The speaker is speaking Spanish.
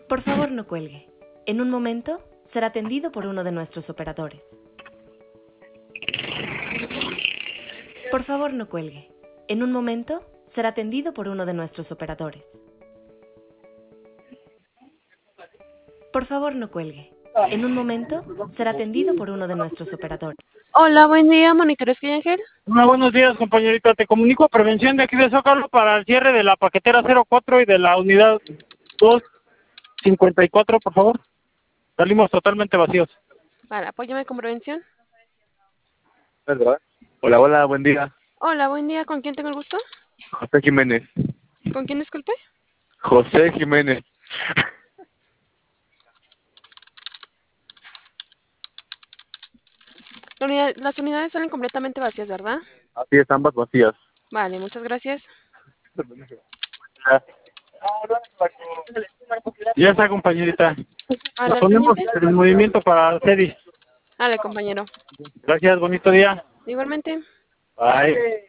Por favor, no cuelgue. En un momento será atendido por uno de nuestros operadores. Por favor, no cuelgue. En un momento será atendido por uno de nuestros operadores. Por favor, no cuelgue. En un momento será atendido por uno de nuestros operadores. Hola, buen día, Monitoresca y Ángel. Hola, buenos días, compañerita. Te comunico a prevención de aquí de Zócalo para el cierre de la paquetera 04 y de la unidad 254, por favor. Salimos totalmente vacíos. Vale, apóyame con prevención. ¿Verdad? Hola, hola, buen día. Hola, buen día, ¿con quién tengo el gusto? José Jiménez. ¿Con quién disculpe? José Jiménez. Las unidades salen completamente vacías, ¿verdad? Así es, ambas vacías. Vale, muchas gracias. Ya está, compañerita. Vale, Nos al ponemos pendiente. en movimiento para el CEDIS. Vale, compañero. Gracias, bonito día. Igualmente. Bye.